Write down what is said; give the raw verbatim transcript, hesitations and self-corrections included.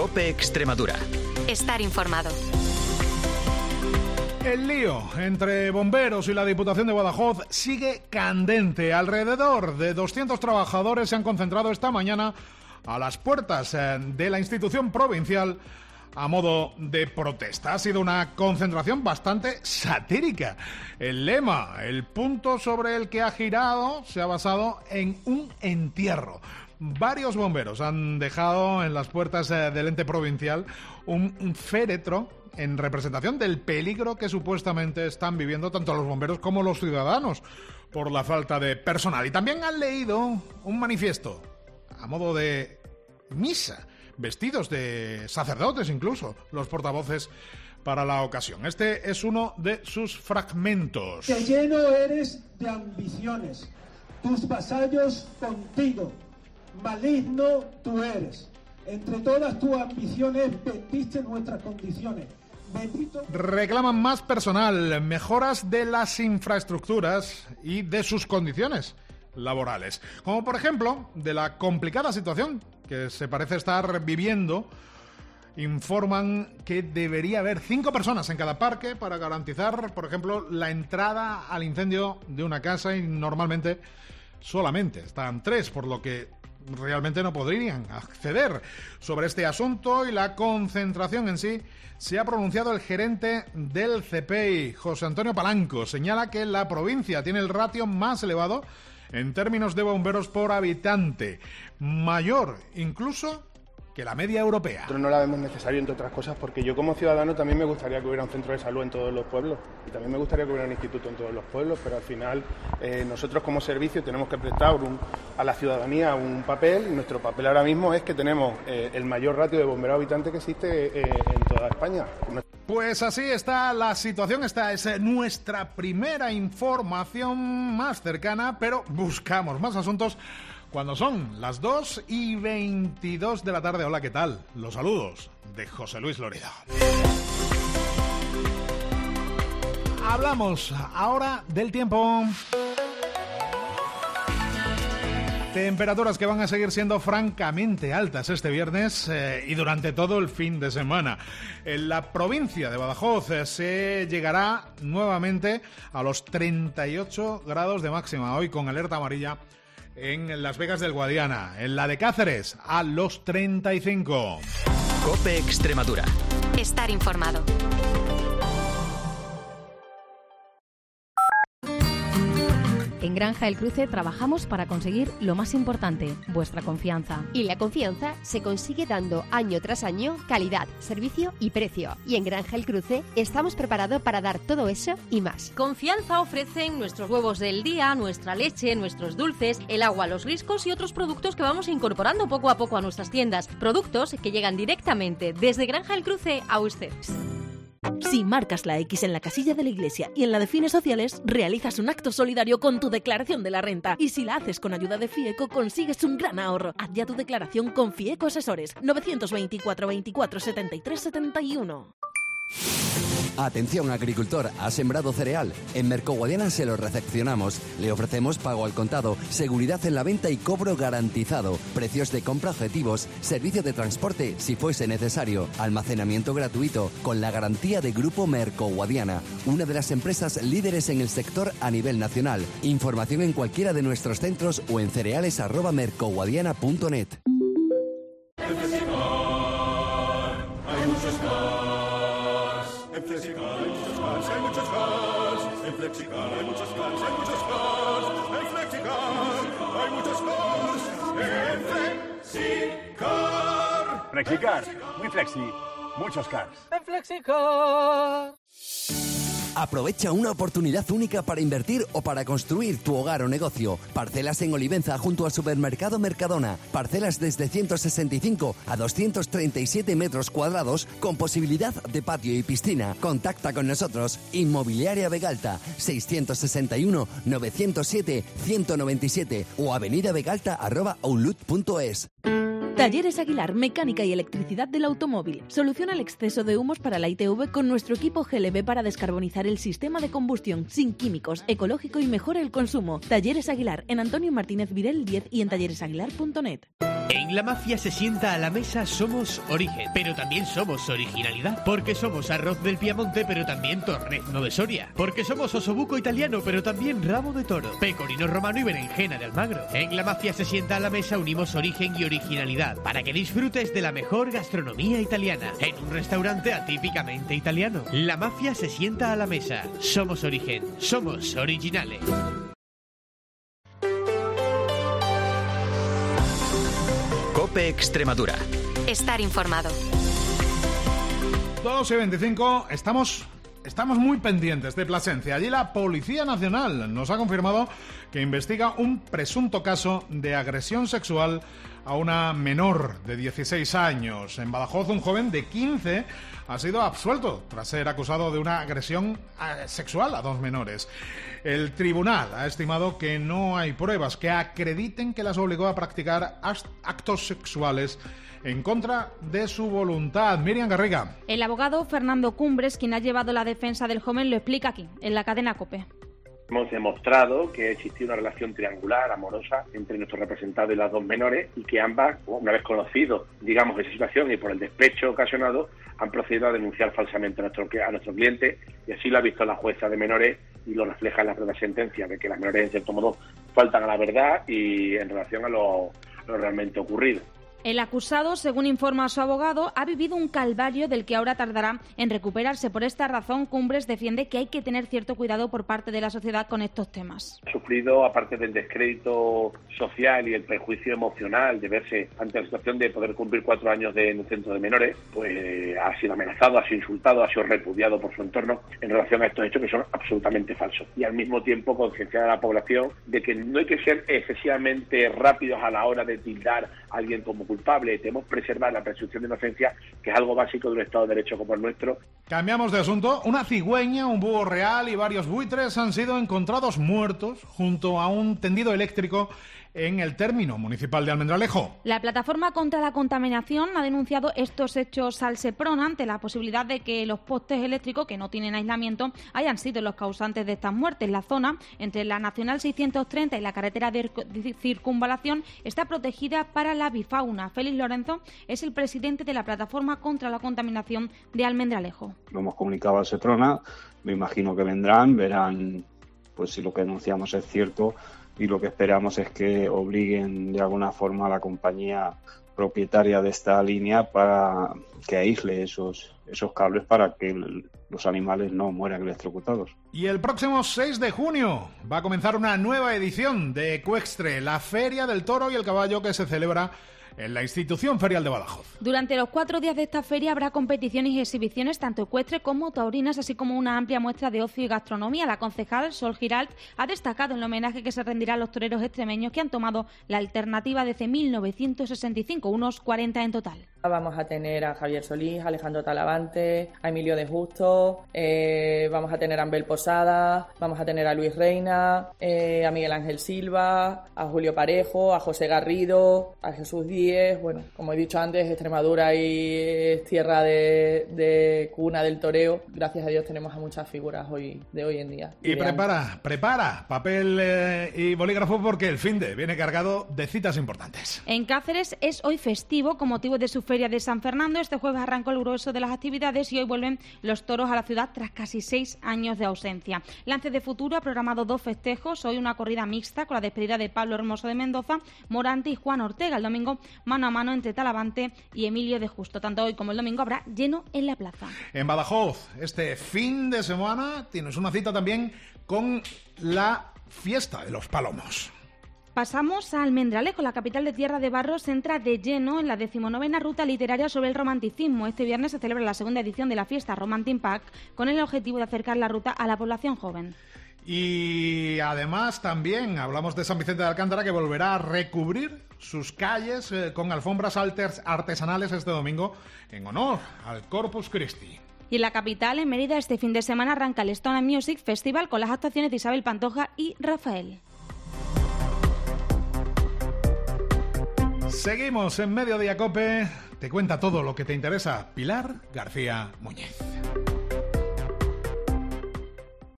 COPE Extremadura. Estar informado. El lío entre bomberos y la Diputación de Badajoz sigue candente. Alrededor de doscientos trabajadores se han concentrado esta mañana a las puertas de la institución provincial a modo de protesta. Ha sido una concentración bastante satírica. El lema, el punto sobre el que ha girado, se ha basado en un entierro. Varios bomberos han dejado en las puertas del ente provincial un, un féretro en representación del peligro que supuestamente están viviendo tanto los bomberos como los ciudadanos por la falta de personal. Y también han leído un manifiesto a modo de misa, vestidos de sacerdotes incluso, los portavoces para la ocasión. Este es uno de sus fragmentos. Que lleno eres de ambiciones, tus vasallos contigo, maligno tú eres. Entre todas tus ambiciones vendiste nuestras condiciones. Bendito. Reclaman más personal, mejoras de las infraestructuras y de sus condiciones laborales. Como por ejemplo, de la complicada situación que se parece estar viviendo. Informan que debería haber cinco personas en cada parque para garantizar, por ejemplo, la entrada al incendio de una casa, y normalmente solamente están tres, por lo que realmente no podrían acceder. Sobre este asunto y la concentración en sí, se ha pronunciado el gerente del C P I, José Antonio Palanco. Señala que la provincia tiene el ratio más elevado en términos de bomberos por habitante, mayor incluso que la media europea. Nosotros no la vemos necesario, entre otras cosas, porque yo como ciudadano también me gustaría que hubiera un centro de salud en todos los pueblos y también me gustaría que hubiera un instituto en todos los pueblos, pero al final eh, nosotros como servicio tenemos que prestar un, a la ciudadanía un papel, y nuestro papel ahora mismo es que tenemos eh, el mayor ratio de bomberos habitantes que existe eh, en toda España. Pues así está la situación. Esta es nuestra primera información más cercana, pero buscamos más asuntos cuando son las dos y veintidós de la tarde. Hola, ¿qué tal? Los saludos de José Luis Lorida. Hablamos ahora del tiempo. Temperaturas que van a seguir siendo francamente altas este viernes eh, y durante todo el fin de semana. En la provincia de Badajoz eh, se llegará nuevamente a los treinta y ocho grados de máxima, hoy con alerta amarilla en Las Vegas del Guadiana. En la de Cáceres, a los treinta y cinco. COPE Extremadura. Estar informado. En Granja El Cruce trabajamos para conseguir lo más importante, vuestra confianza. Y la confianza se consigue dando año tras año calidad, servicio y precio. Y en Granja El Cruce estamos preparados para dar todo eso y más. Confianza ofrecen nuestros huevos del día, nuestra leche, nuestros dulces, el agua, los riscos y otros productos que vamos incorporando poco a poco a nuestras tiendas. Productos que llegan directamente desde Granja El Cruce a ustedes. Si marcas la X en la casilla de la Iglesia y en la de fines sociales, realizas un acto solidario con tu declaración de la renta. Y si la haces con ayuda de FIECO, consigues un gran ahorro. Haz ya tu declaración con FIECO Asesores. novecientos veinticuatro veinticuatro setenta y tres setenta y uno. Atención agricultor, ¿ha sembrado cereal? En Mercoguadiana se lo recepcionamos. Le ofrecemos pago al contado, seguridad en la venta y cobro garantizado, precios de compra objetivos, servicio de transporte si fuese necesario, almacenamiento gratuito, con la garantía de Grupo Mercoguadiana, una de las empresas líderes en el sector a nivel nacional. Información en cualquiera de nuestros centros o en cereales arroba mercoguadiana punto net. En Flexicar hay muchos cars, hay muchos cars. En Flexicar hay muchos cars, hay muchos cars. En Flexicar hay muchos cars. En Flexicar. Flexicar, muy flexi, muchos cars. En Flexicar. Aprovecha una oportunidad única para invertir o para construir tu hogar o negocio. Parcelas en Olivenza junto al supermercado Mercadona. Parcelas desde ciento sesenta y cinco a doscientos treinta y siete metros cuadrados con posibilidad de patio y piscina. Contacta con nosotros. Inmobiliaria Vegalta, seiscientos sesenta y uno novecientos siete ciento noventa y siete o avenida vegalta arroba outlook punto es. Talleres Aguilar, mecánica y electricidad del automóvil. Soluciona el exceso de humos para la I T V con nuestro equipo G L B para descarbonizar el sistema de combustión sin químicos, ecológico y mejora el consumo. Talleres Aguilar, en Antonio Martínez Virel diez y en talleres aguilar punto net. En La Mafia se sienta a la mesa somos origen, pero también somos originalidad. Porque somos arroz del Piamonte, pero también torrezno de Soria. Porque somos osobuco italiano, pero también rabo de toro, pecorino romano y berenjena de Almagro. En La Mafia se sienta a la mesa unimos origen y originalidad para que disfrutes de la mejor gastronomía italiana en un restaurante atípicamente italiano. La Mafia se sienta a la mesa. Somos origen, somos originales. COPE Extremadura. Estar informado. dos y veinticinco, estamos, estamos muy pendientes de Plasencia. Allí la Policía Nacional nos ha confirmado que investiga un presunto caso de agresión sexual a una menor de dieciséis años. En Badajoz, un joven de quince ha sido absuelto tras ser acusado de una agresión sexual a dos menores. El tribunal ha estimado que no hay pruebas que acrediten que las obligó a practicar actos sexuales en contra de su voluntad. Miriam Garriga. El abogado Fernando Cumbres, quien ha llevado la defensa del joven, lo explica aquí, en la cadena COPE. Hemos demostrado que existía una relación triangular, amorosa, entre nuestro representado y las dos menores, y que ambas, una vez conocido, digamos, esa situación y por el despecho ocasionado, han procedido a denunciar falsamente a nuestro, a nuestro cliente, y así lo ha visto la jueza de menores y lo refleja en la propia sentencia, de que las menores, en cierto modo, faltan a la verdad y en relación a lo, a lo realmente ocurrido. El acusado, según informa su abogado, ha vivido un calvario del que ahora tardará en recuperarse. Por esta razón, Cumbres defiende que hay que tener cierto cuidado por parte de la sociedad con estos temas. Ha sufrido, aparte del descrédito social y el prejuicio emocional de verse ante la situación de poder cumplir cuatro años de, en un centro de menores, pues ha sido amenazado, ha sido insultado, ha sido repudiado por su entorno en relación a estos hechos que son absolutamente falsos. Y al mismo tiempo concienciar a la población de que no hay que ser excesivamente rápidos a la hora de tildar a alguien como culpable. Debemos preservar la presunción de inocencia, que es algo básico de un Estado de Derecho como el nuestro. Cambiamos de asunto. Una cigüeña, un búho real y varios buitres han sido encontrados muertos junto a un tendido eléctrico en el término municipal de Almendralejo. La plataforma contra la contaminación ha denunciado estos hechos al Seprona ante la posibilidad de que los postes eléctricos que no tienen aislamiento hayan sido los causantes de estas muertes. La zona entre la Nacional seiscientos treinta y la carretera de circunvalación está protegida para la avifauna. Félix Lorenzo es el presidente de la plataforma contra la contaminación de Almendralejo. Lo hemos comunicado al Seprona, me imagino que vendrán, verán pues si lo que denunciamos es cierto, y lo que esperamos es que obliguen de alguna forma a la compañía propietaria de esta línea para que aísle esos, esos cables para que el, los animales no mueran electrocutados. Y el próximo seis de junio va a comenzar una nueva edición de Ecuextre, la Feria del Toro y el Caballo, que se celebra en la Institución Ferial de Badajoz. Durante los cuatro días de esta feria habrá competiciones y exhibiciones tanto ecuestres como taurinas, así como una amplia muestra de ocio y gastronomía. La concejal Sol Giralt ha destacado el homenaje que se rendirá a los toreros extremeños que han tomado la alternativa desde mil novecientos sesenta y cinco, unos cuarenta en total. Vamos a tener a Javier Solís, a Alejandro Talavante, a Emilio de Justo, eh, vamos a tener a Ambel Posada, vamos a tener a Luis Reina, eh, a Miguel Ángel Silva, a Julio Parejo, a José Garrido, a Jesús Díez. Bueno, como he dicho antes, Extremadura y es tierra de, de cuna del toreo. Gracias a Dios tenemos a muchas figuras hoy de hoy en día. Y prepara, prepara papel eh, y bolígrafo porque el finde viene cargado de citas importantes. En Cáceres es hoy festivo con motivo de su feria de San Fernando. Este jueves arrancó el grueso de las actividades y hoy vuelven los toros a la ciudad tras casi seis años de ausencia. Lance de Futuro ha programado dos festejos. Hoy una corrida mixta con la despedida de Pablo Hermoso de Mendoza, Morante y Juan Ortega. El domingo mano a mano entre Talavante y Emilio de Justo. Tanto hoy como el domingo habrá lleno en la plaza. En Badajoz, este fin de semana tienes una cita también con la fiesta de los palomos. Pasamos a Almendralejo, la capital de Tierra de Barros, entra de lleno en la decimonovena ruta literaria sobre el romanticismo. Este viernes se celebra la segunda edición de la fiesta Romantic Pack con el objetivo de acercar la ruta a la población joven. Y además también hablamos de San Vicente de Alcántara, que volverá a recubrir sus calles eh, con alfombras artesanales este domingo en honor al Corpus Christi. Y en la capital, en Mérida, este fin de semana arranca el Stone Music Festival con las actuaciones de Isabel Pantoja y Rafael. Seguimos en Mediodía COPE. Te cuenta todo lo que te interesa Pilar García Muñiz.